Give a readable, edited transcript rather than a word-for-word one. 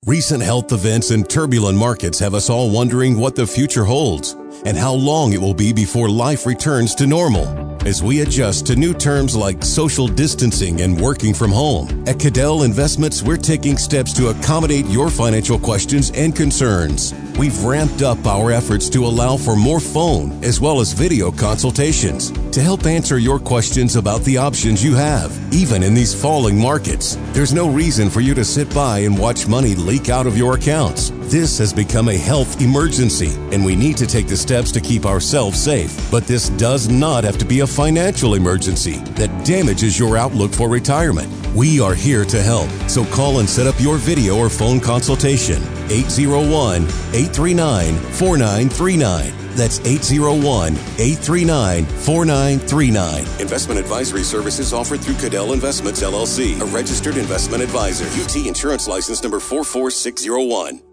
Recent health events and turbulent markets have us all wondering what the future holds and how long it will be before life returns to normal. As we adjust to new terms like social distancing and working from home, at Cadell Investments, we're taking steps to accommodate your financial questions and concerns. We've ramped up our efforts to allow for more phone as well as video consultations to help answer your questions about the options you have, even in these falling markets. There's no reason for you to sit by and watch money leak out of your accounts. This has become a health emergency, and we need to take the steps to keep ourselves safe. But this does not have to be a financial emergency that damages your outlook for retirement. We are here to help, so call and set up your video or phone consultation. 801-839-4939. That's 801-839-4939. Investment advisory services offered through Cadell Investments, LLC, a registered investment advisor. UT Insurance License number 44601.